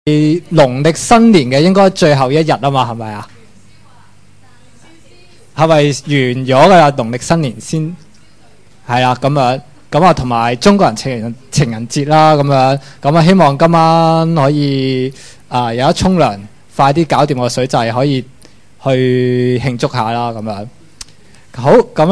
農曆新年嘅應該最後一日啊嘛，係咪啊？係咪完咗噶啦？農曆新年先係啦，咁啊，同埋中國人情人節啦，咁啊，希望今晚可以有得沖涼，快啲搞掂個水掣，可以去慶祝下啦，咁樣。好，咁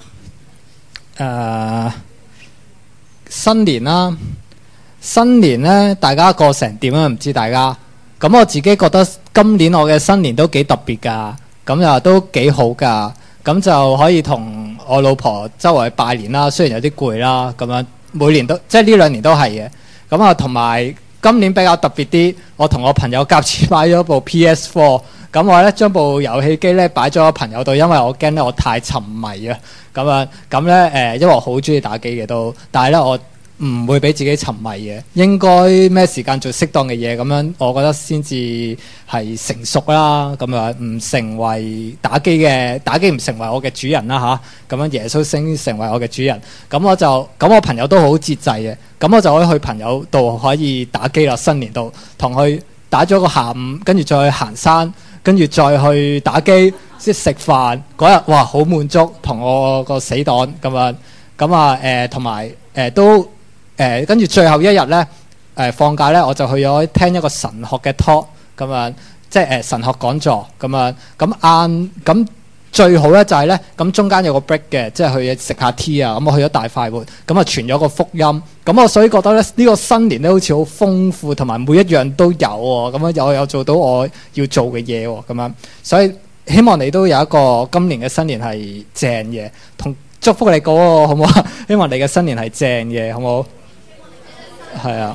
咧新年啦。新年咧，大家過成點啊？唔知大家。咁我自己覺得今年我嘅新年都幾特別㗎，咁又都幾好㗎。咁就可以同我老婆周圍拜年啦，雖然有啲攰啦，咁樣每年都即係呢兩年都係嘅。咁啊，同埋今年比較特別啲，我同我朋友夾錢買咗部 PS4。咁我咧將部遊戲機咧擺咗我朋友度，因為我驚咧我太沉迷啊。咁咧因為我好中意打機嘅都，但係咧我唔會俾自己沉迷嘅，應該咩時間做適當嘅嘢，咁樣我覺得先至係成熟啦。咁樣唔成為打機唔成為我嘅主人啦嚇。咁樣耶穌先成為我嘅主人。咁我朋友都好節制嘅，咁我就可以去朋友度可以打機啦。新年度同佢打咗個下午，跟住再去行山，跟住再去打機，即係食飯嗰日，哇好滿足，同我個死黨咁樣。咁啊同埋都。跟住最後一日咧，放假咧，我就去咗聽一個神學嘅 talk 咁樣，即係神學講座咁樣。咁最好咧就係咧，咁中間有個 break 嘅，即係去食下 tea 啊。咁我去咗大快活，咁啊傳咗個福音。咁我所以覺得咧，呢個新年咧好似好豐富，同埋每一樣都有喎。咁樣有做到我要做嘅嘢喎。咁樣，所以希望你都有一個今年嘅新年係正嘅，同祝福你嗰個好唔好？希望你嘅新年係正嘅，好唔好？係啊，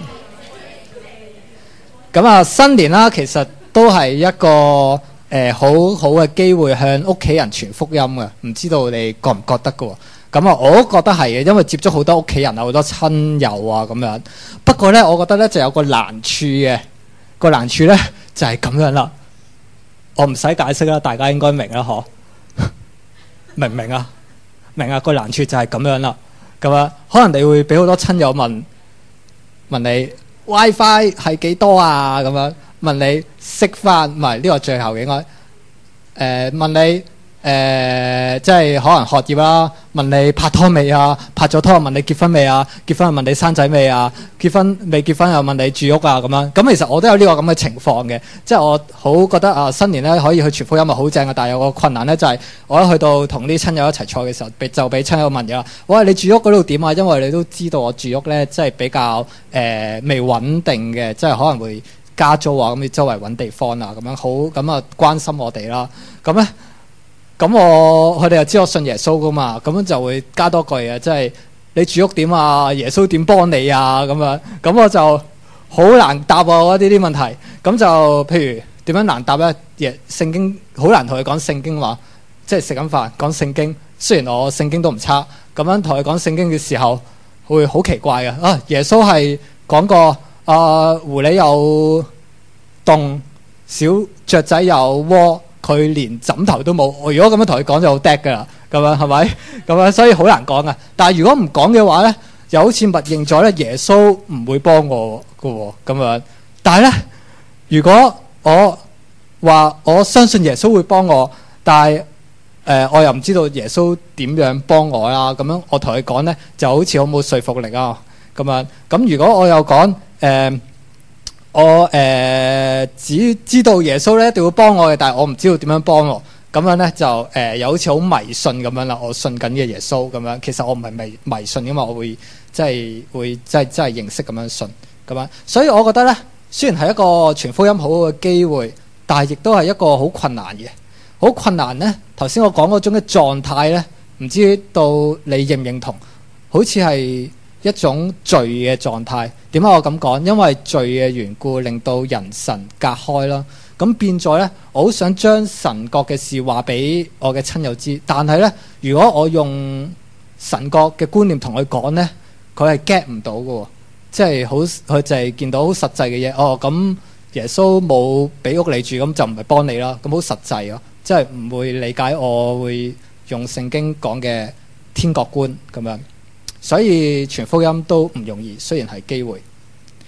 咁啊新年啦，其實都係一個好好嘅機會向屋企人傳福音嘅，唔知道你覺唔覺得㗎喎？咁啊，我都覺得係嘅，因為接觸好多屋企人啊，好多親友啊咁樣。不過咧，我覺得咧就有個難處嘅，個難處咧就係咁樣啦。我唔使解釋啦，大家應該明啦，嗬？明唔明啊？明啊，個難處就係咁樣啦。咁啊，可能你會俾好多親友問你 WiFi 係幾多啊？咁樣問你食飯，唔係呢個最後嘅應該。問你即係可能學業啦，問你拍拖未啊？拍咗拖問你結婚未啊？結婚又問你生仔未啊？結婚未結婚又問你住屋啊？咁樣。咁其實我都有呢個咁嘅情況嘅，即係我好覺得新年咧可以去傳福音係好正嘅，但係有個困難咧就係我一去到同啲親友一齊坐嘅時候，就俾親友問咗：喂，你住屋嗰度點啊？因為你都知道我住屋咧即係比較未穩定嘅，即係可能會加租啊，咁你周圍揾地方啊，咁樣好咁啊關心我哋啦。咁咧。咁佢哋又知我信耶穌噶嘛，咁樣就會加多句啊，即係你住屋點啊？耶穌點幫你啊？咁樣，咁我就好難答啊！嗰啲問題，咁就譬如點樣難答咧？聖經好難同佢講聖經話，即係食緊飯講聖經。雖然我聖經都唔差，咁樣同佢講聖經嘅時候，會好奇怪嘅啊！耶穌係講過狐狸有洞，小雀仔有窩。佢連枕頭都冇，如果咁樣同佢講就好 dead 噶啦，咁樣係咪？咁樣所以好難講啊。但係如果唔講嘅話咧，又好似默認咗咧，耶穌唔會幫我㗎喎，咁樣。但係咧，如果我話我相信耶穌會幫我，但係我又唔知道耶穌點樣幫我啦，咁樣我同佢講咧，就好似好冇說服力啊，咁樣。咁如果我又講我只知道耶穌咧一定會幫我嘅，但係我唔知道點樣幫我，咁樣咧就又好似好迷信咁樣啦。我信緊嘅耶穌咁樣，其實我唔係迷信噶嘛，我會即係認識咁樣信咁樣。所以我覺得咧，雖然係一個傳福音好好嘅機會，但係亦都係一個好困難嘅。好困難咧，頭先我講嗰種嘅狀態咧，唔知道你認唔認同？好似係一種罪嘅狀態。點解我咁講？因為罪嘅緣故，令到人神隔開啦。咁變咗咧，我好想將神國嘅事話俾我嘅親友知。但係咧，如果我用神國嘅觀念同佢講咧，佢係 get 唔到嘅，即係佢就係見到好實際嘅嘢。哦，咁耶穌冇俾屋你住，咁就唔係幫你啦。咁好實際咯，即係唔會理解我會用聖經講嘅天國觀咁樣。所以傳福音都唔容易，雖然係機會。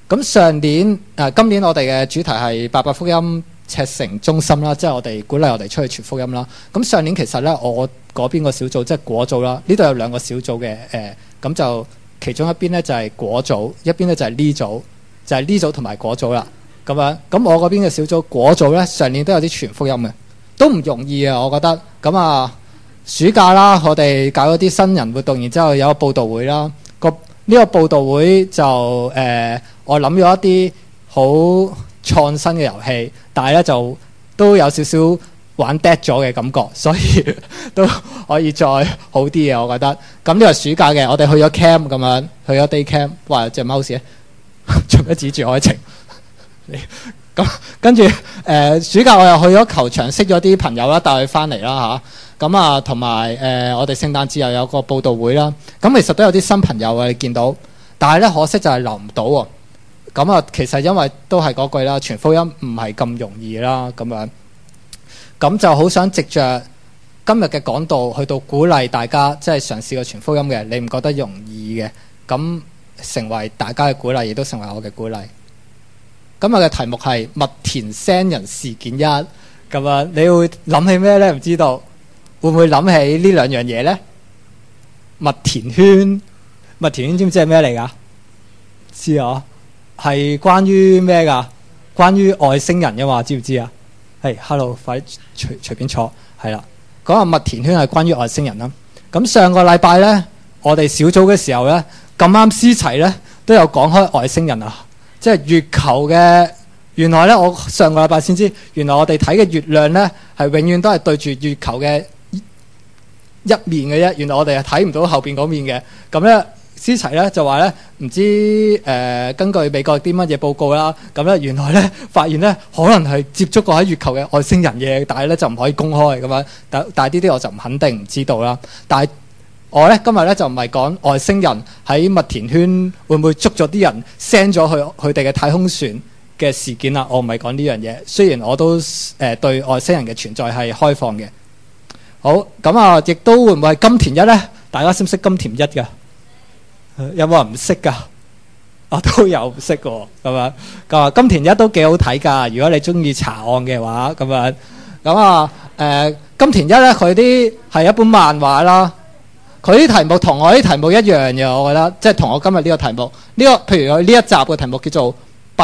咁今年我哋嘅主題係八百福音赤城中心啦，即係我哋鼓勵我哋出去傳福音啦。咁上年其實咧，我嗰邊個小組即係果組啦，呢度有兩個小組嘅咁就其中一邊咧就係果組，一邊咧就係呢組，就係呢組同埋果組啦。咁樣咁我嗰邊嘅小組果組咧，上年都有啲傳福音嘅，都唔容易啊，我覺得。咁啊，暑假啦，我哋搞咗啲新人活動，然之後有個佈道會啦。呢個佈道會就我諗咗一啲好創新嘅遊戲，但係咧就都有少少玩 dead 咗嘅感覺，所以都可以再好啲嘅，我覺得。咁呢個暑假嘅，我哋去咗 camp 咁樣，去咗 day camp。哇！隻 mouse 咧，做咩指住愛情？咁跟住暑假我又去咗球場，識咗啲朋友啦，帶佢翻嚟啦嚇。咁啊，同埋我哋聖誕節又有個佈道會啦。咁其實都有啲新朋友啊，你見到。但係咧可惜就係留唔到喎。咁啊，其實因為都係嗰句啦，傳福音唔係咁容易啦，咁樣。咁就好想藉着今日嘅講道去到鼓勵大家，即係嘗試過傳福音嘅，你唔覺得容易嘅？咁成為大家嘅鼓勵，亦都成為我嘅鼓勵。今日嘅題目係麥田 SEN 人事件一，咁啊，你會諗起咩呢？唔知道會唔會諗起呢兩樣嘢呢？麥田圈，麥田圈知唔知係咩嚟㗎？知啊，係關於咩㗎？關於外星人嘅嘛，知唔知啊？係，hello， 快隨便坐，係啦。講下麥田圈係關於外星人啦。咁上個禮拜呢，我哋小組嘅時候呢，咁啱思齊呢都有講開外星人啊。即係月球嘅，原來咧我上個禮拜先知，原來我哋睇嘅月亮咧係永遠都係對住月球嘅一面嘅啫。原來我哋係睇唔到後邊嗰面嘅。咁咧，思齊咧就話咧，唔知根據美國啲乜嘢報告啦，咁咧原來咧發現咧可能係接觸過喺月球嘅外星人嘅，但係咧就唔可以公開咁樣。但係呢啲我就唔肯定，唔知道啦。但係我咧今日咧就唔係講外星人喺麥田圈會唔會捉咗啲人 send 咗去佢哋嘅太空船嘅事件啦，我唔係講呢樣嘢。雖然我都對外星人嘅存在係開放嘅。好，咁啊，亦都會唔會係金田一咧？大家識唔識金田一㗎？有冇人唔識㗎？我都有唔識㗎，咁樣。咁啊，金田一都幾好睇㗎。如果你中意查案嘅話，咁樣。咁啊，金田一咧佢啲係一本漫畫啦。佢啲題目同我啲題目一樣嘅，我覺得，即係同我今日呢個題目，呢個譬如佢呢一集嘅題目叫做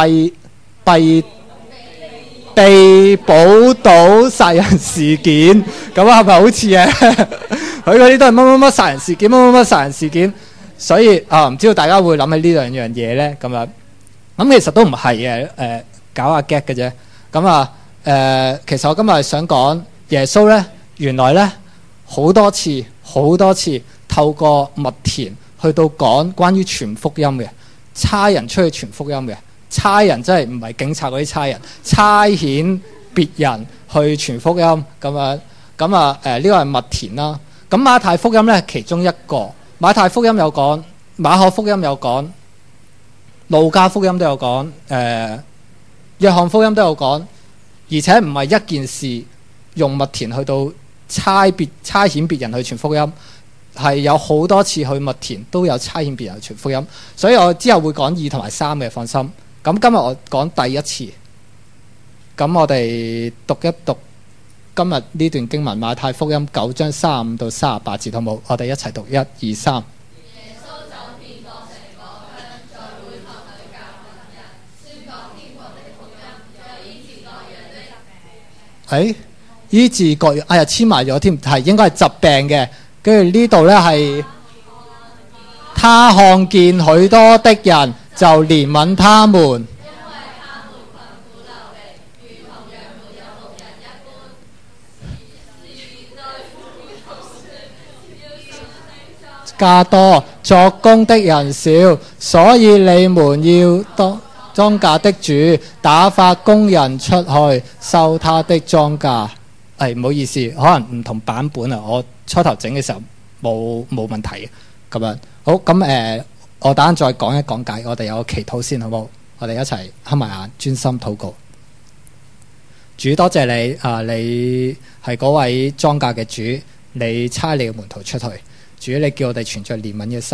被寶島殺人事件，咁啊係咪好似嘅？佢嗰啲都係乜乜乜殺人事件，乜乜乜殺人事件，所以唔知道大家會諗起呢兩樣嘢咧，咁樣。咁其實都唔係嘅，搞下 get 嘅啫。咁啊，其實我今日係想講耶穌咧，原來咧好多次透過麥田去到講關於傳福音嘅，差人出去傳福音嘅，差人真係唔係警察嗰啲差人，差遣別人去傳福音咁樣。咁啊呢個係麥田啦。咁馬太福音咧其中一個，馬太福音有講，馬可福音有講，路加福音都有講，約翰福音都有講，而且唔係一件事用麥田去到差遣別人去傳福音，係有好多次去麥田都有差遣別人去傳福音，所以我之後會講2同埋3嘅，放心。咁今日我講第一次，咁我哋讀一讀今日呢段經文，馬太福音9章35到38節，好冇？我哋一齊讀1、2、3。醫治各樣，簽埋咗添，係應該係疾病嘅。跟住呢度咧係，他看見許多的人，就憐憫他們，因為他們困苦流離，如同羊沒有牧人一般。加多作工的人少，所以你們要當莊稼的主打發工人出去收他的莊稼。唔好意思，可能唔同版本啊。我初頭整嘅時候冇問題嘅咁樣。好，咁我等陣再講一講解。我哋有個祈禱先，好冇？我哋一齊合埋眼，專心禱告。主，多謝你你係嗰位莊稼嘅主，你差你嘅門徒出去。主，你叫我哋存着憐憫嘅心，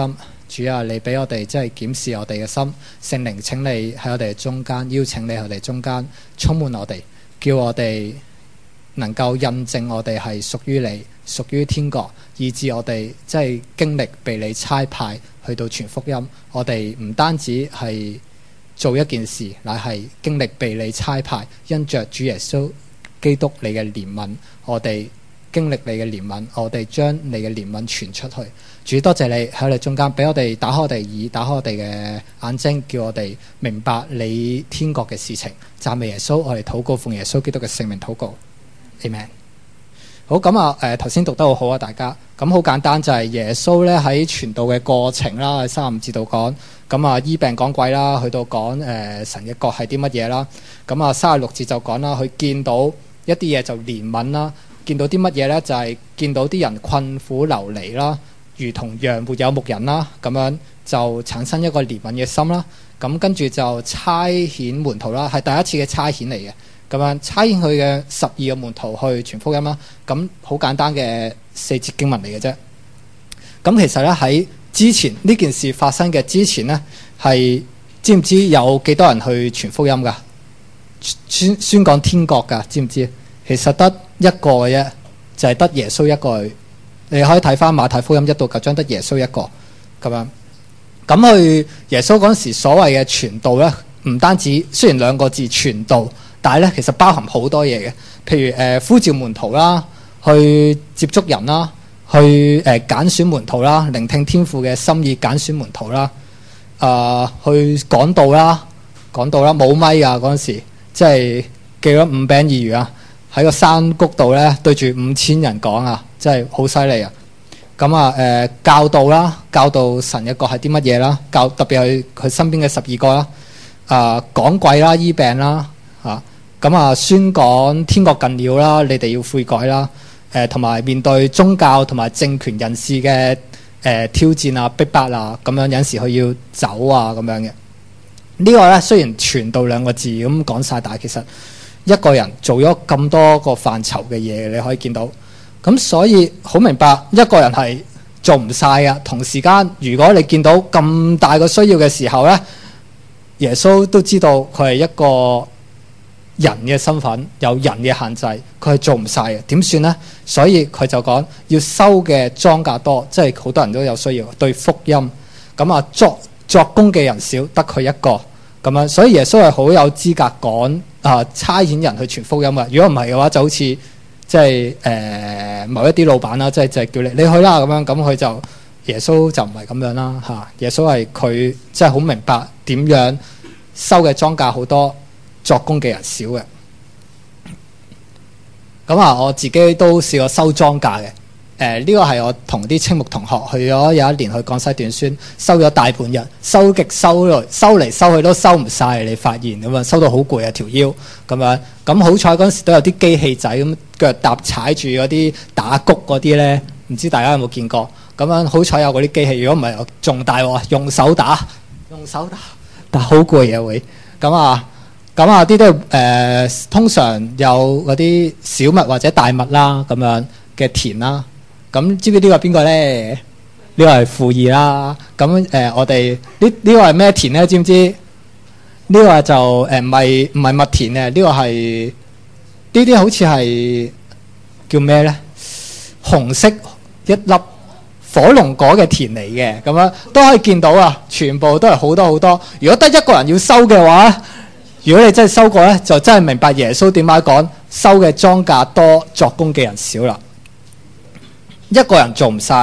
主啊，你俾我哋即係檢視我哋嘅心，聖靈請你喺我哋中間，邀請你喺我哋中間充滿我哋，叫我哋能夠印證我哋係屬於你，屬於天國，以致我哋即係經歷被你差派去到傳福音。我哋唔單止係做一件事，乃係經歷被你差派，因着主耶穌基督你嘅憐憫，我哋經歷你嘅憐憫，我哋將你嘅憐憫傳出去。主多謝你喺我哋中間，俾我哋打開我哋耳，打開我哋嘅眼睛，叫我哋明白你天國嘅事情。讚美耶穌，我哋禱告奉耶穌基督嘅聖名禱告。Amen。好，咁啊，頭先讀得好好啊，大家。咁好簡單，就係耶穌咧喺傳道嘅過程啦，喺35節度講，咁啊醫病趕鬼啦，去到講神嘅國係啲乜嘢啦。咁啊36節就講啦，佢見到一啲嘢就憐憫啦，見到啲乜嘢咧？就係見到啲人困苦流離啦，如同羊沒有牧人啦，咁樣就產生一個憐憫嘅心啦。咁跟住就差遣門徒啦，係第一次嘅差遣嚟嘅。咁樣差遣佢嘅12個門徒去傳福音啦。咁好簡單嘅4節經文嚟嘅啫。咁其實咧喺之前呢件事發生嘅之前咧，係知唔知有幾多人去傳福音噶？宣講天國噶，知唔知？其實得一個嘅啫，就係得耶穌一個。你可以睇翻馬太福音1到9章，得耶穌一個咁樣。咁去耶穌嗰陣時所謂嘅傳道咧，唔單止雖然2個字傳道，但係咧其實包含好多嘢嘅。譬如呼召門徒啦，去接觸人啦，去揀選門徒啦，聆聽天父嘅心意揀選門徒啦，去講道啦，冇咪啊嗰陣時，即係記咗5餅2魚啊，喺個山谷度咧對住5000人講啊，真係好犀利啊！咁啊教導啦，教導神嘅國係啲乜嘢啦？特別係佢身邊嘅12個啦，趕鬼啦，醫病啦，咁啊宣講天國近了啦，你哋要悔改啦，同埋面對宗教同埋政權人士嘅挑戰啊、逼迫啊，咁樣有陣時佢要走啊咁樣嘅。呢個咧雖然傳道2個字咁講晒，但係其實一個人做咗咁多個範疇嘅嘢，你可以見到。咁所以好明白一個人係做唔晒㗎。同時間如果你見到咁大個需要嘅時候咧，耶穌都知道佢係一個人嘅身份，有人嘅限制，佢係做唔晒嘅。點算呢？所以佢就講要收嘅莊稼多，即係好多人都有需要對福音。咁啊作工嘅人少，得佢一個咁樣。所以耶穌係好有資格講差遣人去傳福音㗎。如果唔係嘅話，就好似即係某一啲老闆啦，即係就係叫你去啦咁樣。咁佢就耶穌就唔係咁樣啦嚇。耶穌係佢即係好明白點樣收嘅莊稼好多，作工嘅人少嘅。咁我自己都試過收莊稼嘅。呢個係我同啲青牧同學去咗有一年去廣西短宣，收咗大半日，收極收嚟收去都收唔晒。你發現咁啊，收到好攰啊條腰咁樣。咁好彩嗰陣時都有啲機器仔咁腳踏踩住嗰啲打谷嗰啲咧，唔知大家有冇見過？咁樣好彩有嗰啲機器，如果唔係仲大喎，用手打，但好攰嘅會咁啲都通常有嗰啲小麥或者大麥啦咁樣嘅田啦。咁知唔知呢個係邊個咧？呢個係父義啦。咁我哋呢個係咩田咧？知唔知？呢個就唔係麥田嘅，呢個係呢啲好似係叫咩咧？紅色一粒火龍果嘅田嚟嘅，咁樣都可以見到啊！全部都係好多好多。如果得一個人要收嘅話，如果你真係收過咧，就真係明白耶穌點解講收嘅莊稼多，作工嘅人少啦。一個人做唔晒，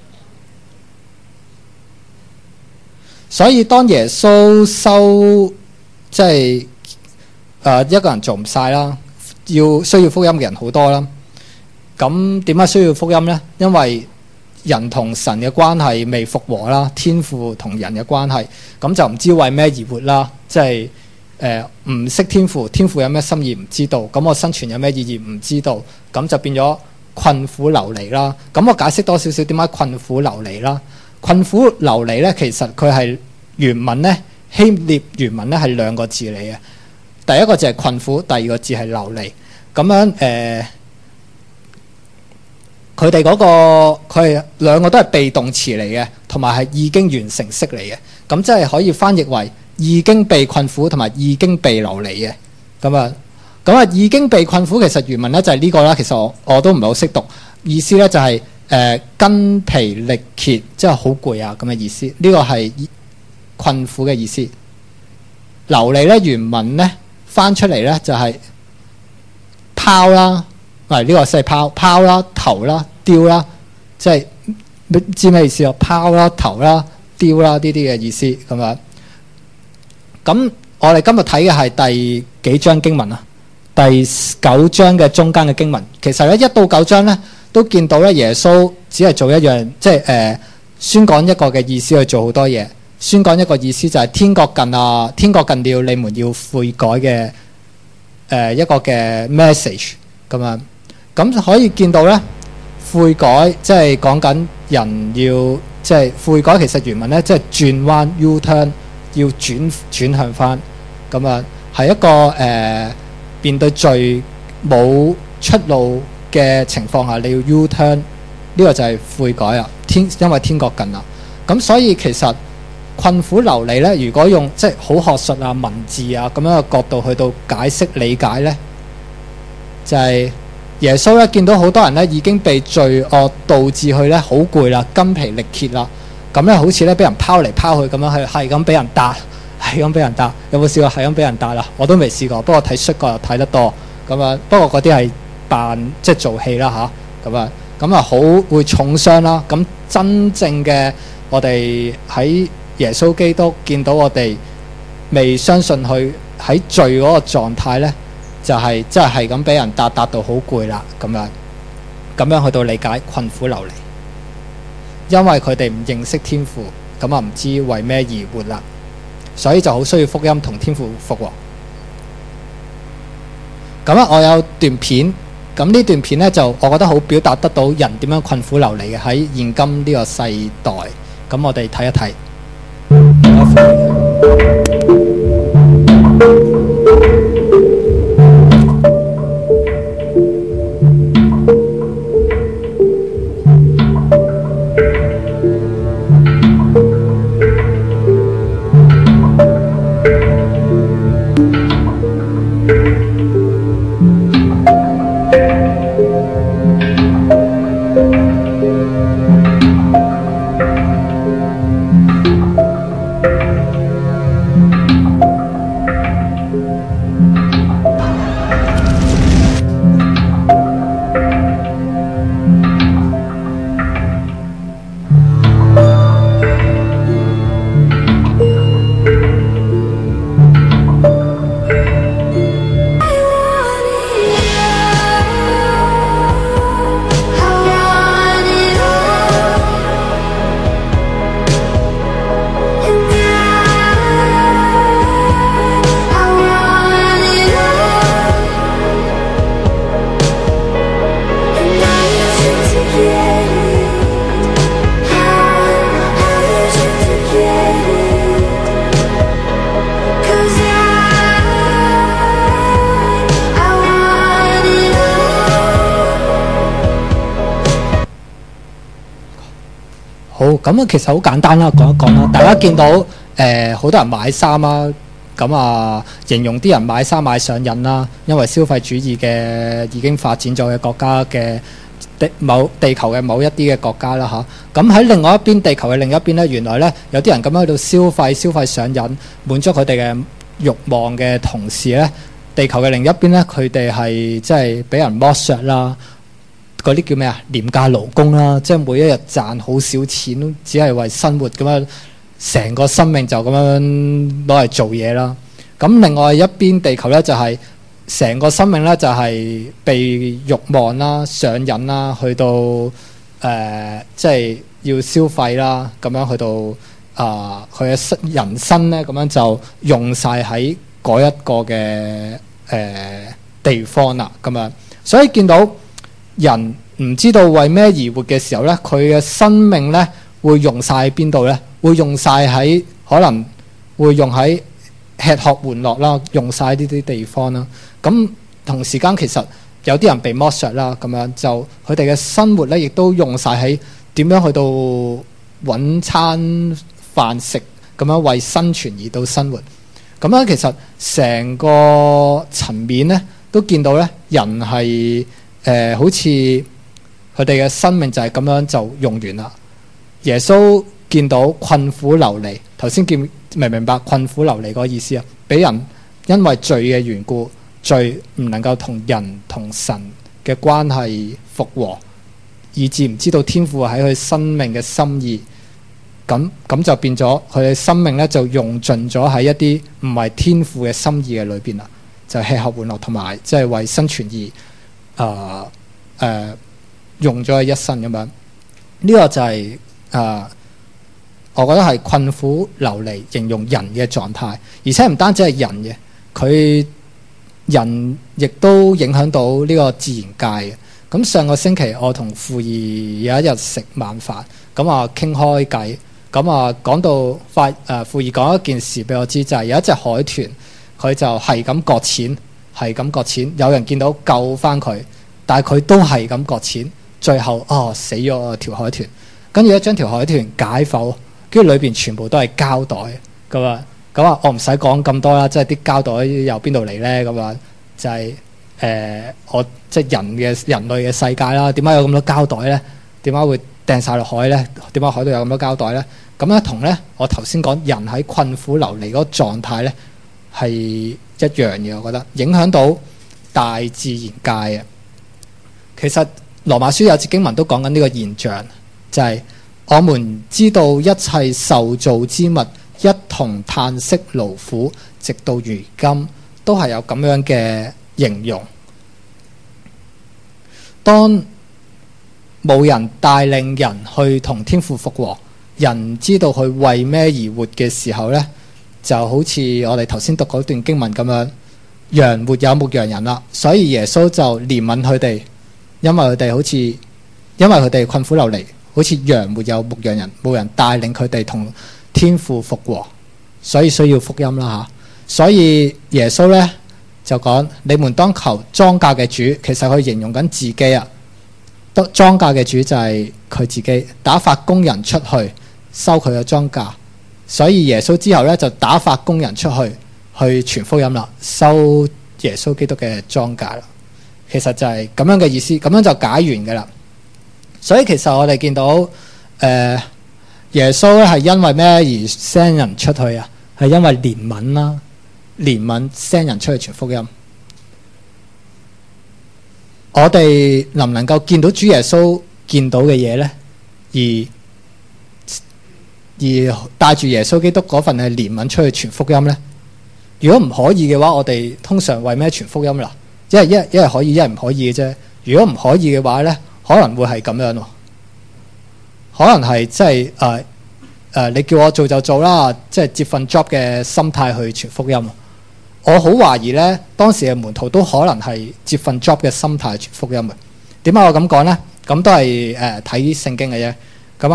所以當耶穌收即係一個人做唔晒啦，需要福音嘅人好多啦。咁點解需要福音呢？因為人同神嘅關係未復和啦，天父同人嘅關係，咁就唔知為咩而活啦。即係唔識天父，天父有咩心意唔知道，咁我生存有咩意義唔知道，咁就變咗困苦流離啦。咁我解釋多少少點解困苦流離啦。困苦流離咧，其實佢係原文咧，希臘原文咧係2個字嚟嘅。第一個字係困苦，第2個字係流離。咁樣佢哋嗰個佢係2個都係被動詞嚟嘅。 同埋係已經完成式嚟嘅。咁即係可以翻譯為已經被困苦同埋已經被流離嘅。咁啊已經被困苦其實原文咧就係呢個啦。其實我都唔係好識讀，意思咧就係筋疲力竭，即係好攰啊咁嘅意思。呢個係困苦嘅意思。流離咧原文咧翻出嚟咧就係拋啦，呢個即係拋啦、投啦、丟啦，即係知咩意思啊？拋啦、投啦、丟啦呢啲嘅意思咁樣。咁我哋今日睇嘅係第幾章經文啊？第9章嘅中間嘅經文。其實咧1到9章咧都見到咧耶穌只係做一樣，即係宣講一個嘅意思去做好多嘢。宣講一個意思就係天國近啊，天國近了，你們要悔改嘅一個嘅 message 咁樣。咁可以見到咧悔改即係講緊人要即係悔改，其實原文咧即係轉彎 U-turn， 要轉向翻咁啊，係一個面對罪冇出路嘅情況下，你要 U-turn， 呢個就係悔改啊。因為天國近啦，咁所以其實困苦流離咧，如果用即係好學術啊、文字啊咁樣嘅角度去到解釋理解咧，就係耶穌咧見到好多人咧已經被罪惡導致去咧好攰啦、筋疲力竭啦，咁咧好似咧俾人拋嚟拋去咁樣，係咁俾人打，係咁俾人打。有冇試過係咁俾人打啦？我都未試過，不過睇摔角又睇得多咁啊。不過嗰啲係扮即係做戲啦嚇，咁啊好會重傷啦。咁真正嘅我哋喺耶穌基督見到我哋未相信佢喺罪嗰個狀態咧，就係即係咁俾人打到好攰啦，咁樣去到理解困苦流離，因為佢哋唔認識天父，咁啊唔知為咩而活啦，所以就好需要福音同天父復和。咁啊，我有段片，咁呢段片咧就我覺得好表達得到人點樣困苦流離嘅喺現今呢個世代。咁我哋睇一睇。好，咁啊，其實好簡單啦，講一講啦。大家見到好多人買衫啦，咁啊形容啲人買衫買上癮啦，因為消費主義嘅已經發展咗嘅國家嘅地球嘅某一啲嘅國家啦嚇。咁喺另外一邊地球嘅另一邊咧，原來咧有啲人咁樣喺度消費上癮，滿足佢哋嘅慾望嘅同時咧，地球嘅另一邊咧，佢哋係即係俾人剝削啦。嗰啲叫咩啊？廉價勞工啦，即係每一日賺好少錢，只係為生活咁樣，成個生命就咁樣攞嚟做嘢啦。咁另外一邊地球咧，就係成個生命咧，就係被慾望啦、上癮啦，去到即係要消費啦，咁樣去到佢嘅人生咧，咁樣就用晒喺嗰一個嘅地方啦，咁樣，所以見到人唔知道為咩而活嘅時候咧，佢嘅生命咧會用晒喺邊度咧？會用晒喺可能會用喺吃喝玩樂啦，用晒呢啲地方啦。咁同時間其實有啲人被剝削啦，咁樣就佢哋嘅生活咧，亦都用晒喺點樣去到揾餐飯食，咁樣為生存而到生活。咁樣其實成個層面咧，都見到咧，人係好似佢哋嘅生命就係咁樣就用完啦。耶穌見到困苦流離，頭先明唔明白困苦流離嗰個意思啊？俾人因為罪嘅緣故，罪唔能夠同人同神嘅關係復和，以致唔知道天父喺佢生命嘅心意。咁就變咗佢嘅生命咧，就用盡咗喺一啲唔係天父嘅心意嘅裏邊啦，就吃喝玩樂同埋即係為生存而用咗佢一生咁樣。呢、這個就係、我覺得係困苦流離形容人嘅狀態，而且唔單止係人嘅，佢人亦都影響到呢個自然界嘅。咁上個星期我同傅兒有一日食晚飯，咁啊傾開偈。咁啊，講到傅兒講一件事俾我知，就係、是、有一隻海豚，佢就係咁割錢，係咁割錢。有人見到救翻佢，但係佢都係咁割錢，最後死咗條海豚。跟住咧，將條海豚解剖，跟住裏邊全部都係膠袋。咁啊，我唔使講咁多啦，即係啲膠袋由邊度嚟咧？咁啊，就係、我即係人類嘅世界啦。點解有咁多膠袋咧？點解會掟晒落海咧？點解海度有咁多膠袋咧？咁咧同咧我頭先講人喺困苦流離嗰個狀態咧係一樣嘅，我覺得影響到大自然界嘅。其實羅馬書有節經文都講緊呢個現象，就係、是、我們知道一切受造之物一同嘆息勞苦，直到如今，都係有咁樣嘅形容。當冇人帶領人去同天父復和，人知道佢為咩而活嘅時候呢，就好似我哋頭先讀嗰段經文咁樣，羊沒有牧羊人啦，所以耶穌就憐憫佢哋，因為佢哋困苦流離，好似羊沒有牧羊人，冇人帶領佢哋同天父復和，所以需要福音啦吓。所以耶穌呢，就講：你們當求莊稼嘅主，其實佢形容緊自己啊。莊稼嘅主就係佢自己，打發工人出去收佢嘅莊稼。所以耶穌之後咧就打發工人出去傳福音啦，收耶穌基督嘅莊稼啦。其實就係咁樣嘅意思，咁樣就解完噶啦。所以其實我哋見到耶穌咧係因為咩而 send 人出去啊？係因為憐憫啦，憐憫 send 人出去傳福音。我哋能唔能夠見到主耶穌見到嘅嘢呢？而帶住耶穌基督嗰份嘅憐憫出去傳福音呢？如果唔可以嘅話，我哋通常為咩傳福音啦？一係可以，一係唔可以嘅啫。如果唔可以嘅話呢，可能會係咁樣喎。可能係即係你叫我做就做啦，即係接份 job 嘅心態去傳福音。我好懷疑咧，當時嘅門徒都可能係接份 job 嘅心態傳福音嘅。點解我咁講咧？咁都係睇聖經嘅啫。咁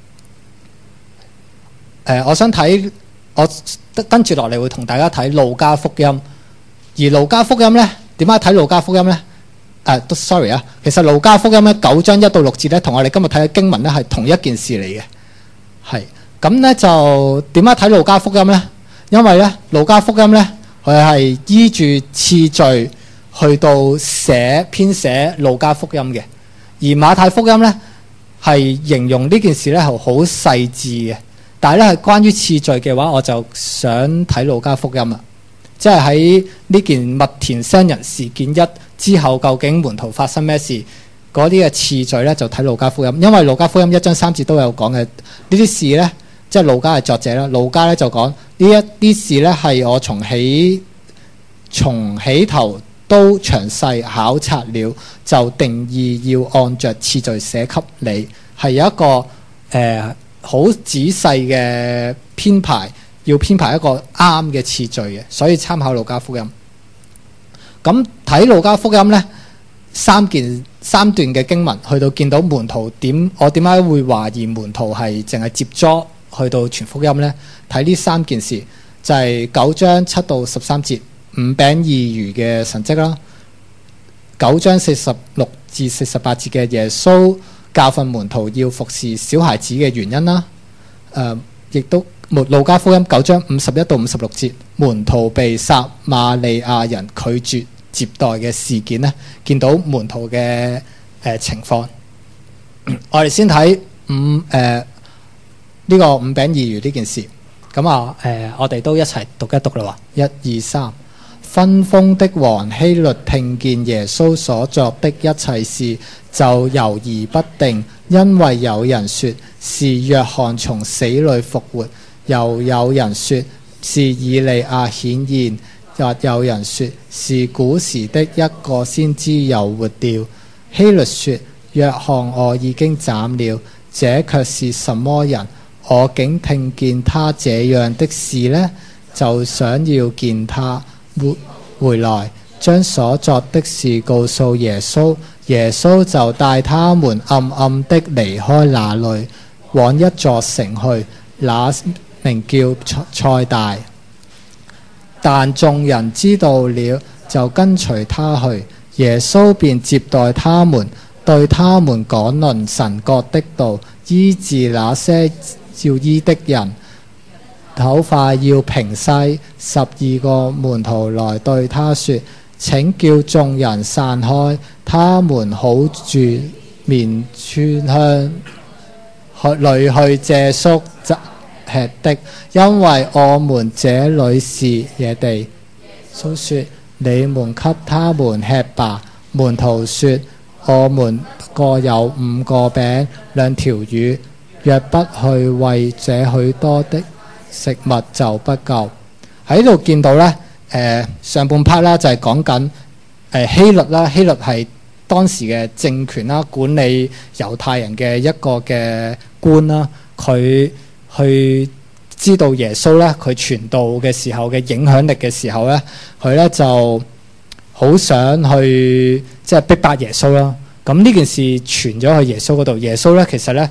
我想睇，我跟住落嚟會同大家睇路加福音。而路加福音咧，點解睇路加福音咧？sorry 啊，其實路加福音咧9章1到6節咧，同我哋今日睇嘅經文咧係同一件事嚟嘅。係咁咧，就點解睇路加福音咧？因為咧路加福音咧，佢係依住次序去到編寫路加福音嘅，而馬太福音咧係形容呢件事咧係好細緻嘅。但係咧係關於次序嘅話，我就想睇路加福音啦。即係喺呢件麥田商人事件1之後，究竟門徒發生咩事？嗰啲嘅次序咧就睇路加福音，因為路加福音1章3節都有講嘅呢啲事咧。即係路加係作者啦，路加咧就講呢一啲事咧係我從起頭都詳細考察了，就定義要按着次序寫給你，係有一個好仔細嘅編排，要編排一個啱嘅次序嘅，所以參考路加福音。咁睇路加福音咧，三段嘅經文去到見到門徒我點解會懷疑門徒係淨係接咗去到傳福音呢？睇呢3件事就係9章7到13節5餅2魚嘅神蹟啦，9章46至48節嘅耶穌教訓門徒要服侍小孩子嘅原因啦。亦都路加福音9章51到56節，門徒被撒瑪利亞人拒絕接待嘅事件呢，見到門徒嘅情況。我哋先睇呢個五餅二魚呢件事。咁我哋都一齊讀一讀啦。1、2、3。分封的王希律聽見耶穌所作的一切事，就猶豫不定，因為有人說是約翰從死裏復活，又有人說是以利亞顯現，又有人說是古時的一個先知又活了。希律說：約翰我已經斬了，這卻是什麼人？我竟聽見他這樣的事呢？就想要見他。回來將所作的事告訴耶穌，耶穌就帶他們暗暗的離開那裏，往一座城去，那名叫賽大。但眾人知道了，就跟隨他去。耶穌便接待他們，對他們講論神國的道，醫治那些要醫的人。口快要平西，12個門徒來對他說：請叫眾人散開，他們好住面村鄉裏去借宿吃的，因為我們這裏是野地。耶穌說：你們給他們吃吧。門徒說：我們各有5個餅2條魚，若不去為這許多的食物就不夠。喺度見到咧，上半 part 啦，就係講緊希律啦。希律係當時嘅政權啦，管理猶太人嘅一個嘅官啦。佢去知道耶穌咧，佢傳道嘅時候嘅影響力嘅時候咧，佢咧就好想去即係逼迫耶穌啦。咁呢件事傳咗去耶穌嗰度，耶穌咧其實咧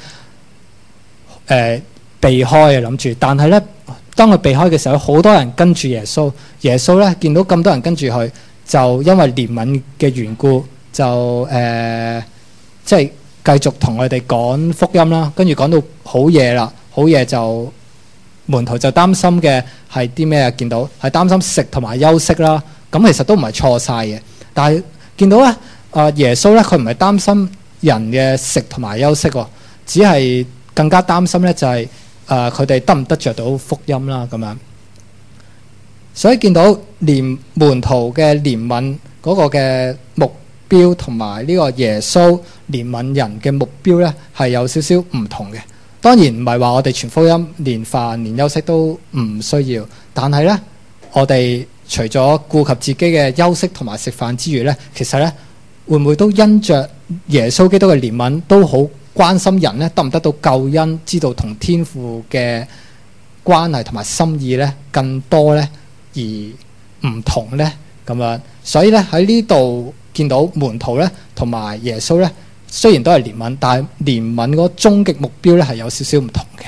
避開啊，諗住，但係咧，當佢避開嘅時候，好多人跟住耶穌。耶穌咧見到咁多人跟住佢，就因為憐憫嘅緣故，就即係繼續同佢哋講福音啦。跟住講到好夜啦，好夜就門徒就擔心嘅係啲咩啊？見到係擔心食同埋休息啦。咁其實都唔係錯晒嘅，但係見到咧耶穌咧，佢唔係擔心人嘅食同埋休息喎，只係更加擔心咧就係佢哋得唔得着到福音啦咁樣。所以見到門徒嘅憐憫嗰個嘅目標同埋呢個耶穌憐憫人嘅目標咧係有少少唔同嘅。當然唔係話我哋傳福音連飯連休息都唔需要，但係咧我哋除咗顧及自己嘅休息同埋食飯之餘咧，其實咧會唔會都因着耶穌基督嘅憐憫都好關心人咧，得唔得到救恩，知道同天父嘅關係同埋心意咧更多咧，而唔同咧咁樣。所以咧喺呢度見到門徒咧同埋耶穌咧，雖然都係憐憫，但係憐憫嗰個終極目標咧係有少少唔同嘅。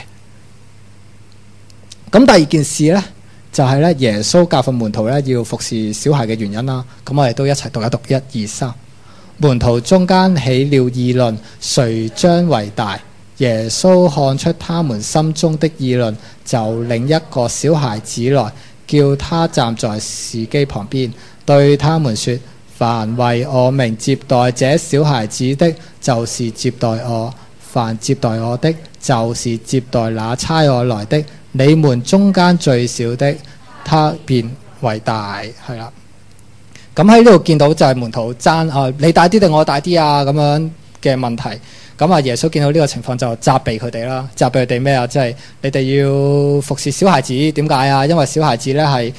咁第二件事咧就係咧耶穌教訓門徒咧要服侍小孩嘅原因啦。咁我哋都一齊讀一讀，1、2、3。門徒中間起了議論，誰將為大？耶穌看出他們心中的議論，就領一個小孩子來，叫他站在司機旁邊，對他們說：凡為我名接待這小孩子的，就是接待我；凡接待我的，就是接待那差我來的。你們中間最小的，他便為大。係啦。咁喺呢度見到就係門徒爭你大啲定我大啲啊咁樣嘅問題。咁耶穌見到呢個情況就責備佢哋啦。責備佢哋咩啊？即係你哋要服侍小孩子，點解啊？因為小孩子咧係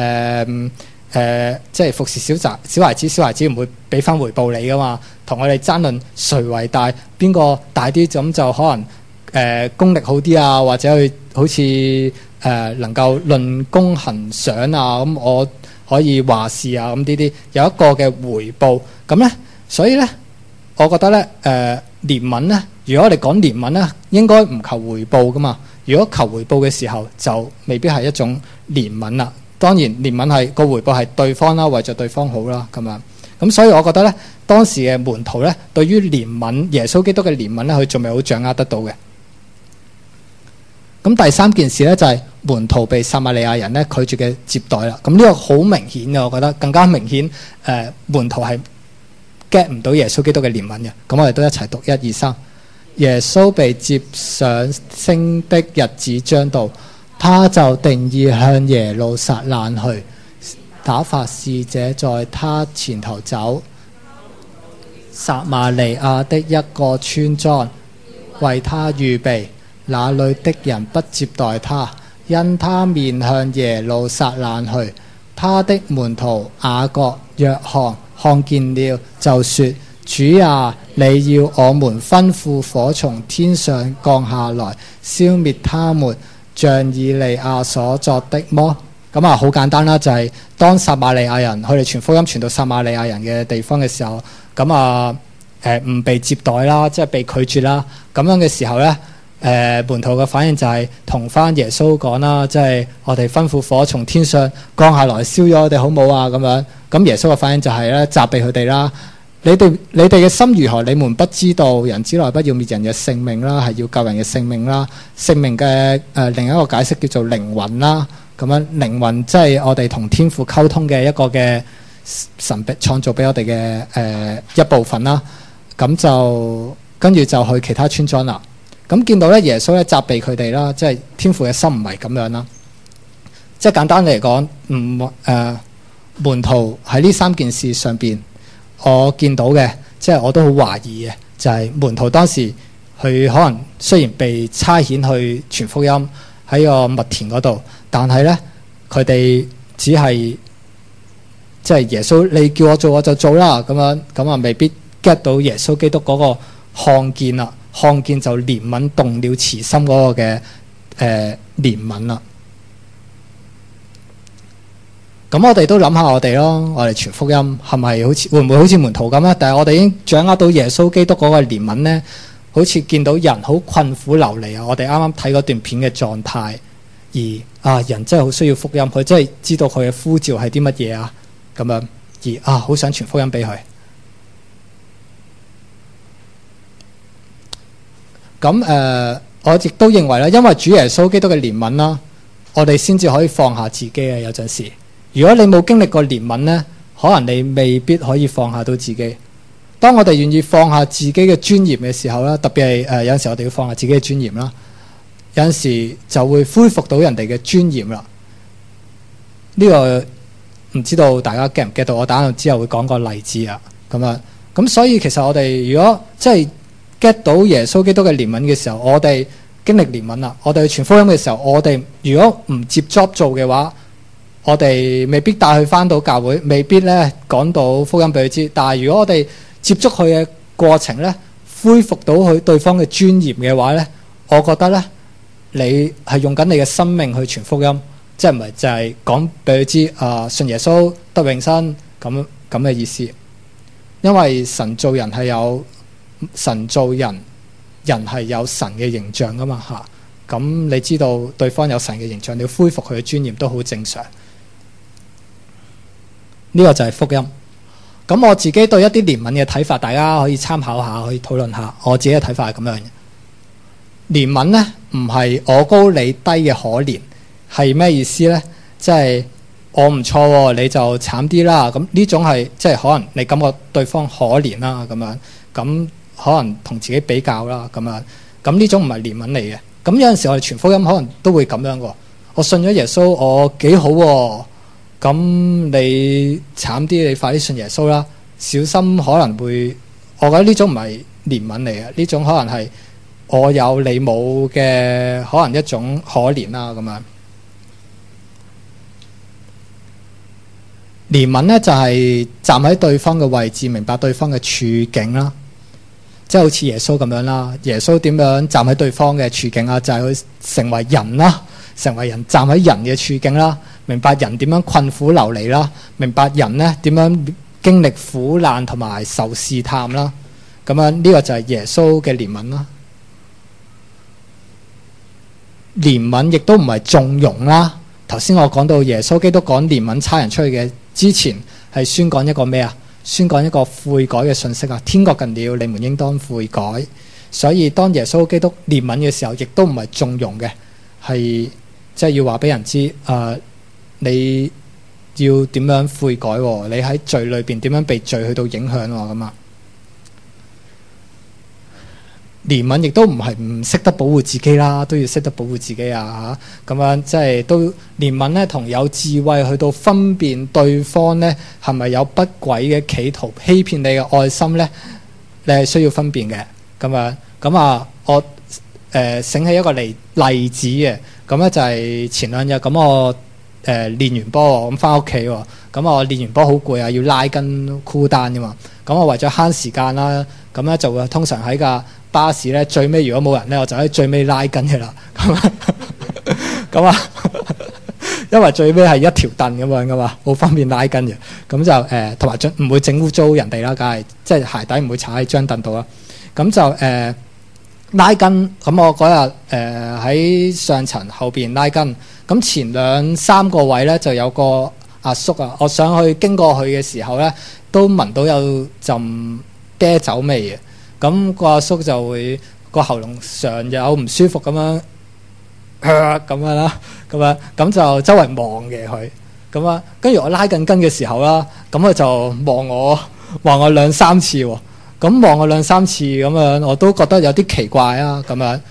即係服侍小孩子，小孩子唔會俾翻回報你噶嘛。同我哋爭論誰為大，邊個大啲，咁就可能功力好啲啊，或者去好似能夠論功行賞啊。咁我可以話事啊，咁呢啲有一個嘅回報。咁咧，所以咧，我覺得咧，憐憫咧，如果我哋講憐憫咧，應該唔求回報噶嘛。如果求回報嘅時候，就未必係一種憐憫啦。當然，憐憫係個回報係對方啦，為咗對方好啦咁樣。 咁所以我覺得咧，當時嘅門徒咧，對於憐憫耶穌基督嘅憐憫咧，佢仲未好掌握得到嘅。咁第三件事咧就係門徒被撒瑪利亞人咧拒絕嘅接待啦。咁呢個好明顯嘅，我覺得更加明顯。門徒係 get 唔到耶穌基督嘅憐憫嘅。咁我哋都一齊讀1、2、3。耶穌被接上升的日子將到，他就定意向耶路撒冷去，打發使者在他前頭走。撒瑪利亞的一個村莊為他預備，那裏的人不接待他，因他面向耶路撒冷去。他的門徒雅各、約翰看見了，就說：主啊，你要我們吩咐火從天上降下來，消滅他們，像以利亞所作的麼？咁啊，好簡單啦，就係當撒瑪利亞人佢哋傳福音傳到撒瑪利亞人嘅地方嘅時候，咁啊唔被接待啦，即係被拒絕啦。咁樣嘅時候咧，門徒嘅反應就係同翻耶穌講啦，即係我哋吩咐火從天上降下來，燒咗我哋好冇啊咁樣。咁耶穌嘅反應就係咧責備佢哋啦。你哋嘅心如何？你們不知道人之來不要滅人嘅性命啦，係要救人嘅性命啦。性命嘅另一個解釋叫做靈魂啦。咁樣靈魂即係我哋同天父溝通嘅一個嘅神創造俾我哋嘅一部分啦。咁就跟住就去其他村莊啦。咁見到咧耶穌咧責備佢哋啦，即係天父嘅心唔係咁樣啦。即係簡單嚟講，門徒喺呢三件事上邊，我見到嘅，即係我都好懷疑嘅，就係門徒當時佢可能雖然被差遣去傳福音喺個麥田嗰度，但係咧佢哋只係即係耶穌你叫我做我就做啦，咁啊未必 get 到耶穌基督嗰個看見啦，看見就憐憫動了慈心嗰個嘅憐憫啦。咁我哋都諗下我哋咯，我哋傳福音係咪會唔會好似門徒咁咧？但係我哋已經掌握到耶穌基督嗰個憐憫咧，好似見到人好困苦流離啊！我哋啱啱睇嗰段片嘅狀態，而人真係好需要福音，佢真係知道佢嘅呼召係啲乜嘢啊？咁樣而好想傳福音俾佢。咁我亦都認為咧，因為主耶穌基督嘅憐憫啦，我哋先至可以放下自己嘅。有陣時，如果你冇經歷過憐憫咧，可能你未必可以放下到自己。當我哋願意放下自己嘅尊嚴嘅時候咧，特別係有陣時我哋要放下自己嘅尊嚴啦，有陣時就會恢復到人哋嘅尊嚴啦。呢個唔知道大家 get 唔 get 到？我打完之後會講個例子啊，咁所以其實我哋如果即係 get 到耶穌基督嘅憐憫嘅時候，我哋經歷憐憫啦。我哋去傳福音嘅時候，我哋如果唔接 job 做嘅話，我哋未必帶佢翻到教會，未必咧講到福音俾佢知。但係如果我哋接觸佢嘅過程咧，恢復到佢對方嘅尊嚴嘅話咧，我覺得咧你係用緊你嘅生命去傳福音，即係唔係就係講俾佢知信耶穌得永生咁嘅意思。因為神造人係有神造人，人係有神嘅形象噶嘛嚇。咁你知道對方有神嘅形象，你要恢復佢嘅尊嚴都好正常。呢個就係福音。咁我自己對一啲憐憫嘅睇法，大家可以參考下，可以討論下。我自己嘅睇法係咁樣嘅。憐憫咧唔係我高你低嘅可憐，係咩意思咧？即係我唔錯喎，你就慘啲啦。咁呢種係即係可能你感覺對方可憐啦，咁可能同自己比較啦，咁呢種唔係憐憫嚟嘅。咁有陣時我哋傳福音可能都會咁樣喎。我信咗耶穌，我幾好喎。咁你慘啲，你快啲信耶穌啦！小心可能會，我覺得呢種唔係憐憫嚟嘅，呢種可能係我有你冇嘅，可能一種可憐啦咁樣。憐憫咧就係站喺對方嘅位置，明白對方嘅處境啦，即係好似耶穌咁樣啦。耶穌點樣站喺對方嘅處境啊？就係佢成為人啦，成為人站喺人嘅處境啦。明白人點樣困苦流離啦，明白人咧點樣經歷苦難同埋受試探啦，咁樣呢個就係耶穌嘅憐憫啦。憐憫亦都唔係縱容啦。頭先我講到耶穌基督講憐憫差人出去嘅之前，係宣講一個咩啊？ 宣講一個悔改嘅信息啊！天國近了，你們應當悔改。所以當耶穌基督憐憫嘅時候，亦都唔係縱容嘅，係即係要話俾人知你要點樣悔改喎？你喺罪裏邊點樣被罪去到影響喎？咁啊，憐憫亦都唔係唔識得保護自己啦，都要識得保護自己啊！嚇咁樣即係都憐憫咧，同有智慧去到分辨對方咧係咪有不軌嘅企圖欺騙你嘅愛心咧，你係需要分辨嘅。咁啊，我醒起一個例子嘅，咁咧就係前兩日咁我練完波咁翻屋企喎，咁我練完波好攰啊，要拉筋箍單噶嘛，咁我為咗慳時間啦，咁咧就會通常喺架巴士咧最尾如果冇人咧，我就喺最尾拉筋嘅啦，咁啊，因為最尾係一條凳咁樣噶嘛，好方便拉筋嘅，咁就同埋唔會整污糟人哋啦，梗係即係鞋底唔會踩喺張凳度啦，咁就拉筋，咁我嗰日喺上層後邊拉筋，咁前兩三個位咧就有個阿叔啊，我上去經過佢嘅時候咧，都聞到有陣啤酒味嘅，咁個阿叔就會個喉嚨上有唔舒服咁樣，咁樣啦，咁就周圍望嘅佢，咁啊，跟住我拉緊筋嘅時候啦，咁佢就望我兩三次喎。咁望我兩三次咁樣，我都覺得有啲奇怪啊咁樣。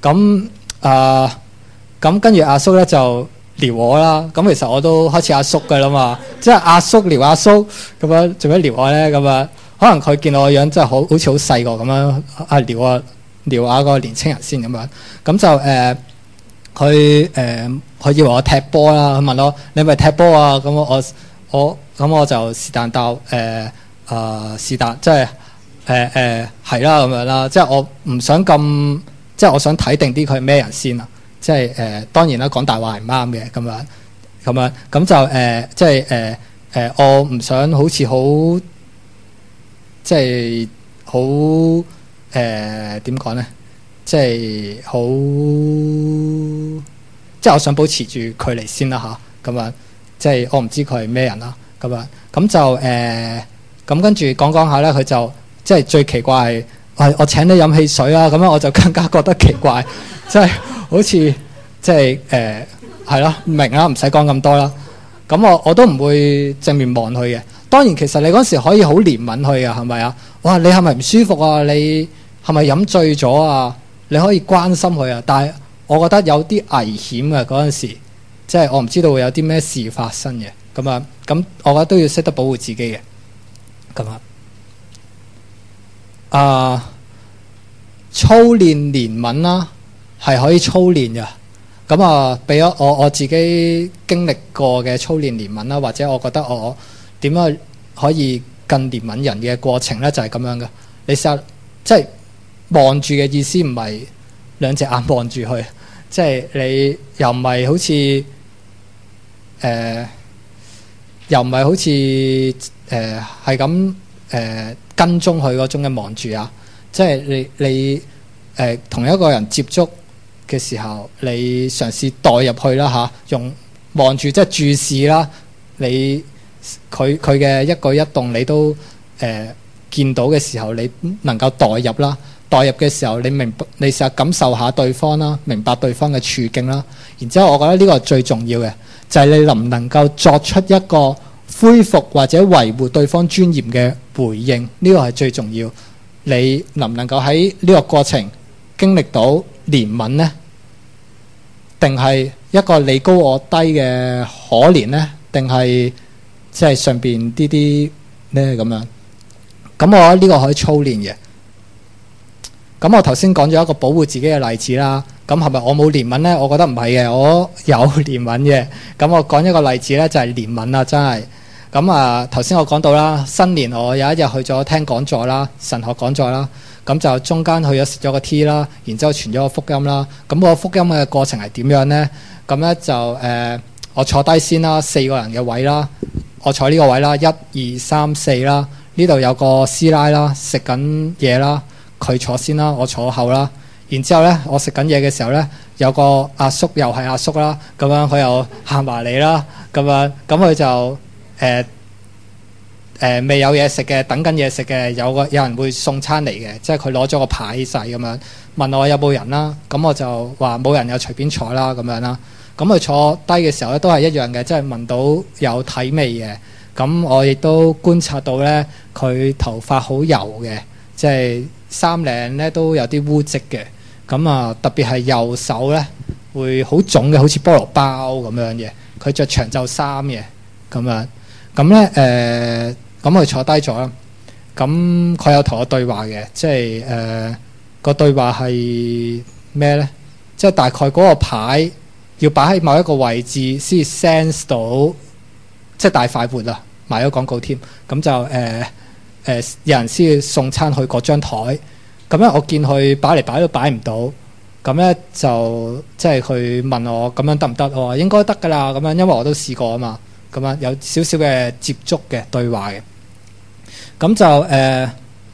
咁跟住阿叔咧就撩我啦。咁其實我都開始阿叔㗎啦嘛，即係阿叔撩阿叔咁樣，做咩撩我咧？咁樣可能佢見我個樣真係好似好細個咁樣，撩下個年青人先咁樣。咁就佢以為我踢波啦，佢問我你係咪踢波啊？咁我就是但答是但即係。係啦咁樣啦，即係我唔想咁，即係我想睇定啲佢係咩人先啊！即係當然啦，講大話係唔啱嘅咁樣，咁就即係我唔想好似好即係好點講咧？即係好即係我想保持住距離先啦吓，咁樣即係我唔知佢係咩人啦，咁樣咁就咁跟住講下咧，佢就。即係最奇怪係，我請你飲汽水啊！咁樣我就更加覺得奇怪，即係好似即係係咯，唔明啦，唔使講咁多啦。咁我都唔會正面望佢嘅。當然其實你嗰時可以好憐憫佢嘅，係咪啊？哇！你係咪唔舒服啊？你係咪飲醉咗啊？你可以關心佢啊。但係我覺得有啲危險嘅嗰陣時，即係我唔知道會有啲咩事發生嘅。咁我覺得都要識得保護自己嘅。咁操練憐憫啦，係可以操練嘅。咁俾咗我自己經歷過嘅操練憐憫啦，或者我覺得我點樣可以更憐憫人嘅過程咧，就係咁樣嘅。你實即係望住嘅意思，唔係兩隻眼望住佢，即係你又唔係好似又唔係好似係咁跟蹤佢嗰種嘅望住啊，即係你同一個人接觸嘅時候，你嘗試代入去啦嚇，用望住即係注視啦，你佢嘅一舉一動你都見到嘅時候，你能夠代入啦。代入嘅時候，你試下感受下對方啦，明白對方嘅處境啦。然之後，我覺得呢個係最重要嘅，就係你能唔能夠作出一個恢復或者維護對方尊嚴嘅回應，呢個係最重要。你能唔能夠喺呢個過程經歷到憐憫呢？定係一個你高我低嘅可憐呢？定係即係上邊啲呢咁樣？咁我覺得呢個可以操練嘅。咁我頭先講咗一個保護自己嘅例子啦。咁係咪我冇憐憫呢？我覺得唔係嘅，我有憐憫嘅。咁我講一個例子呢，就係憐憫啦，真係。咁頭先我講到啦，新年我有一日去咗聽講座啦，神學講座啦。咁就中間去咗食咗個 tea 啦，然之後傳咗個福音啦。咁個福音嘅過程係點樣呢？咁咧就我坐低先啦，4個人嘅位啦，我坐呢個位啦，1、2、3、4啦。呢度有個師奶啦，食緊嘢啦。佢坐先啦，我坐後啦。然之後咧，我食緊嘢嘅時候咧，有個阿叔又係阿叔啦，咁樣佢又行埋嚟啦，咁樣咁佢就未有嘢食嘅，等緊嘢食嘅，有人會送餐嚟嘅，即係佢攞咗個牌仔咁樣問我有冇人啦，咁我就話冇人，又隨便坐啦咁樣啦。咁佢坐低嘅時候咧都係一樣嘅，即係聞到有體味嘅。咁我亦都觀察到咧，佢頭髮好油嘅，即係衫領咧都有啲污跡嘅。咁啊，特別係右手咧會好腫嘅，好似菠蘿包咁樣嘅。佢着長袖衫嘅咁樣。咁咧咁佢坐低咗啦。咁佢有同我對話嘅，即係個對話係咩咧？即係大概嗰個牌要擺喺某一個位置先 sense 到，即係大快活啊！賣咗廣告添。咁就有人先送餐去嗰張台。咁咧我見佢擺嚟擺都擺唔到。咁咧就即係佢問我咁樣得唔得？我話應該得㗎啦。咁樣因為我都試過啊嘛。咁樣有少少嘅接觸嘅對話嘅。咁就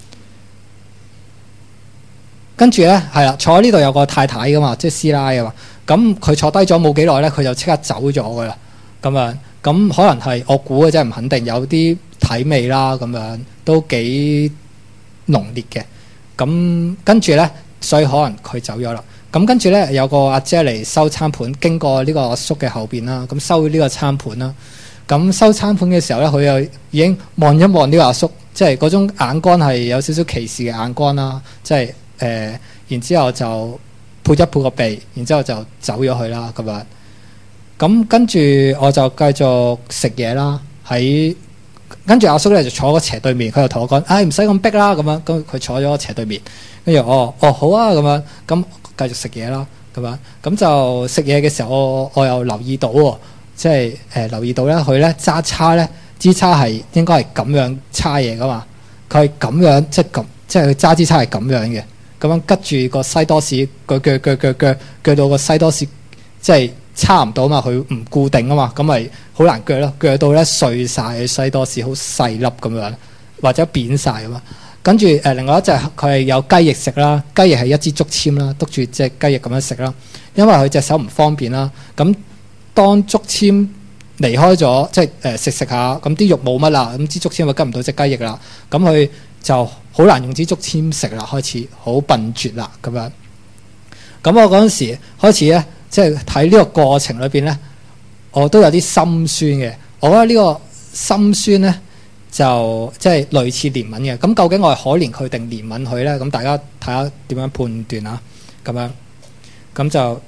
跟住咧係啦，坐喺呢度有個太太噶嘛，即係師奶噶嘛。咁佢坐低咗冇幾耐咧，佢就即刻走咗噶啦。咁樣咁可能係我估嘅，真係唔肯定，有啲體味啦，咁樣都幾濃烈嘅。咁跟住咧，所以可能佢走咗啦。咁跟住咧有個阿姐嚟收餐盤，經過呢個阿叔嘅後邊啦，咁收呢個餐盤啦。咁收餐盤嘅時候咧，佢又已經望一望呢個阿叔，即係嗰種眼光係有少少歧視嘅眼光啦，即係然之後就撥一撥個鼻，然之後就走咗去啦咁樣。咁跟住我就繼續食嘢啦。跟住阿叔咧就坐個斜對面，佢又同我講：唉，唔使咁逼啦咁樣。咁佢坐咗斜對面，跟住哦好啊咁樣。咁繼續食嘢啦咁樣。咁就食嘢嘅時候，我又留意到喎，即係留意到咧，佢咧揸叉咧，支叉係應該係咁樣叉嘢噶嘛。佢係咁樣，即係佢揸支叉係咁樣嘅。咁樣吉住個西多士，鋸到個西多士，即係差唔到嘛，佢唔固定啊嘛，咁咪好難鋸咯，鋸到咧碎晒西多士，好細粒咁樣，或者扁晒咁啊。跟住另外一隻佢係有雞翼食啦，雞翼係一支竹籤啦，篤住隻雞翼咁樣食啦。因為佢隻手唔方便啦，咁當竹籤離開咗，即係食下，咁啲肉冇乜啦，咁支竹籤咪吉唔到隻雞翼啦，咁佢就好難用支竹籤食啦，開始好笨拙啦咁樣。咁我嗰陣時開始咧，即係睇呢個過程裏邊咧，我都有啲心酸嘅。我覺得呢個心酸咧，就即係類似憐憫嘅。咁究竟我係可憐佢定憐憫佢咧？咁大家睇下點樣判斷啊？咁樣咁就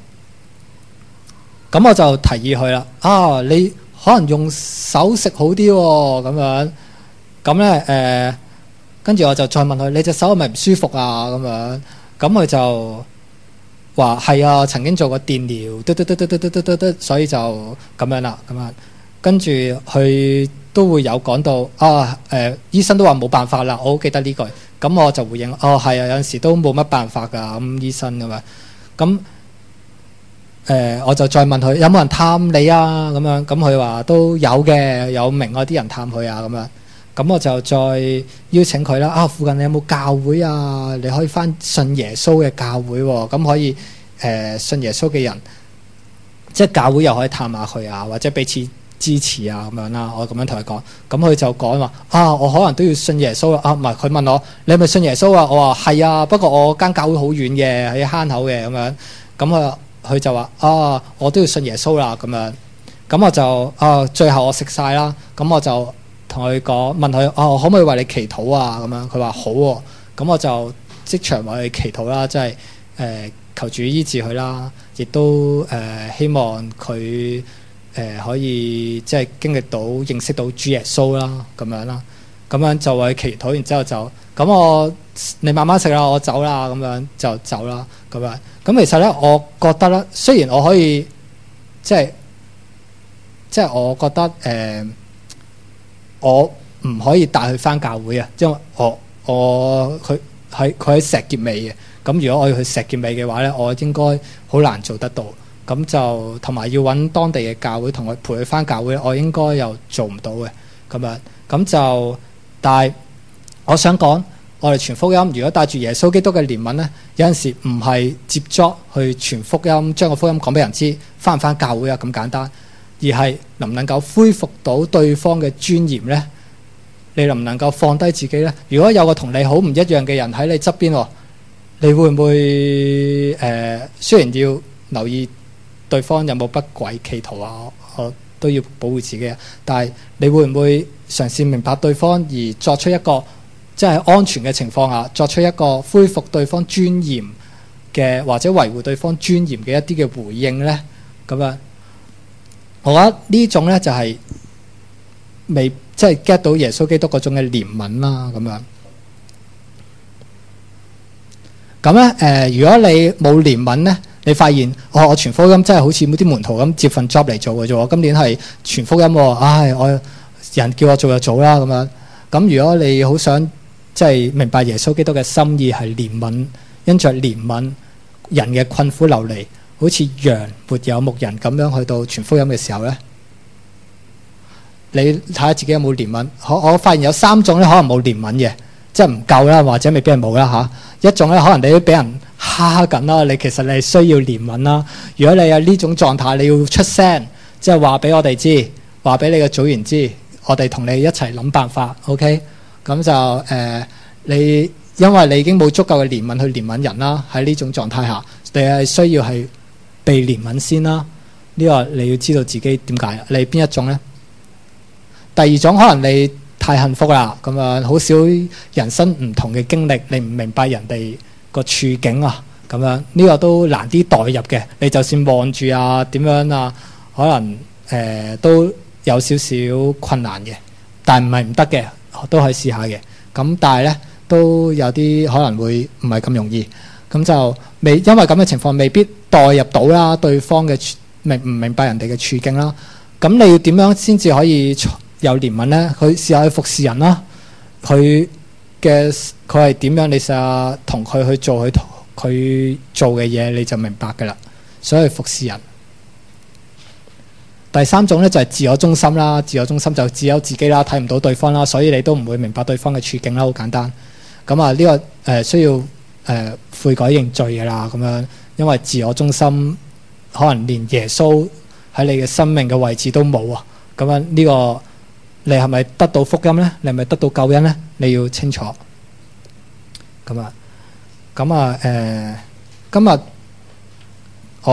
咁我就提議佢啦。啊，你可能用手食好啲喎，咁樣咁咧跟住我就再問佢：你隻手係咪唔舒服啊？咁樣咁佢就話係啊，曾經做過電療，所以就咁樣啦，咁樣跟住佢都會有講到啊醫生都話冇辦法啦，我好記得呢句。咁我就回應哦係啊，有陣時都冇乜辦法㗎，咁醫生咁樣咁我就再問佢有冇人探你啊？咁樣咁佢話都有嘅，有明愛啲人探佢啊咁樣。咁我就再邀請佢啦。啊，附近你有冇教會啊？你可以返信耶穌嘅教會喎。咁可以信耶穌嘅人，即係教會又可以探下佢啊，或者彼此支持啊咁樣啦。我咁樣同佢講，咁佢就講話啊，我可能都要信耶穌啊。唔係，佢問我你係咪信耶穌啊？我話係啊，不過我間教會好遠嘅，喺坑口嘅咁樣。咁佢就話啊，我都要信耶穌啦咁樣。咁我就最後我食晒啦。咁我就同佢講，問佢我可唔可以為你祈禱啊？咁樣佢話好喎。咁我就即場為佢祈禱啦，即係求主醫治佢啦，亦都希望佢可以即係經歷到認識到主耶穌啦，咁樣啦。咁樣就為佢祈禱，然之後就咁你慢慢食啦，我走啦，咁樣就走啦，咁樣。咁其實咧，我覺得咧，雖然我可以即係我覺得我唔可以帶佢返教會啊，因為佢喺石硤尾嘅。咁如果我要去石硤尾嘅話咧，我應該好難做得到。咁就同埋要揾當地嘅教會同佢陪佢返教會，我應該又做唔到嘅咁樣。咁就但係我想講，我哋傳福音，如果帶住耶穌基督嘅憐憫咧，有陣時唔係接觸去傳福音，將個福音講俾人知，返唔返教會啊咁簡單，而係能唔能夠恢復到對方嘅尊嚴咧？ 你能唔能夠放低自己呢？如果有個同你好唔一樣嘅人喺你側邊，你會唔會雖然要留意對方有冇不軌企圖啊，我都要保護自己，但係你會唔會嘗試明白對方而作出一個即係安全嘅情況下，作出一個恢復對方尊嚴嘅或者維護對方尊嚴嘅一啲嘅回應呢？咁樣，我覺得呢種呢就係未即係 get 到耶穌基督嗰種嘅憐憫啦，咁樣。咁咧如果你冇憐憫咧，你發現我傳福音真係好似啲門徒咁接份 job 嚟做嘅啫喎。今年係傳福音喎，唉，我人叫我做就做啦咁樣。咁如果你好想即係明白耶穌基督嘅心意係憐憫，因着憐憫人嘅困苦流離，好似羊沒有牧人咁樣去到傳福音嘅時候咧，你睇下自己有冇憐憫。我發現有3種咧，可能冇憐憫嘅，即係唔夠啦，或者未必係冇啦嚇。一種咧，可能你都俾人蝦緊啦，你其實你係需要憐憫啦。如果你有呢種狀態，你要出聲，即係話俾我哋知，話俾你嘅組員知，我哋同你一齊諗辦法。OK， 咁就你因為你已經冇足夠嘅憐憫去憐憫人啦，喺呢種狀態下，你係需要係被憐憫先啦。呢個你要知道自己點解，你邊一種呢？第二種可能你太幸福啦，咁樣好少人生唔同嘅經歷，你唔明白人哋個處境啊，咁樣呢個都難啲代入嘅。你就算望住啊點樣啊，可能都有少少困難嘅，但唔係唔得嘅，都可以試下嘅。咁但係呢，都有啲可能會唔係咁容易，咁就因為咁嘅情況未必代入到啦，對方嘅唔明白人哋嘅處境啦。咁你要點樣先至可以有憐憫呢？佢試下去服侍人啦，佢係點樣？你試下同佢去做佢做嘅嘢，你就明白噶啦。所以服侍人。第3種呢，就係自我中心啦，自我中心就只有自己啦，睇唔到對方啦，所以你都唔會明白對方嘅處境啦，好簡單。咁啊呢個需要悔改認罪噶啦，咁樣，因為自我中心可能連耶穌喺你嘅生命嘅位置都冇啊，咁樣呢個。你係咪得到福音呢？你係咪得到救恩呢？你要清楚。咁啊，今日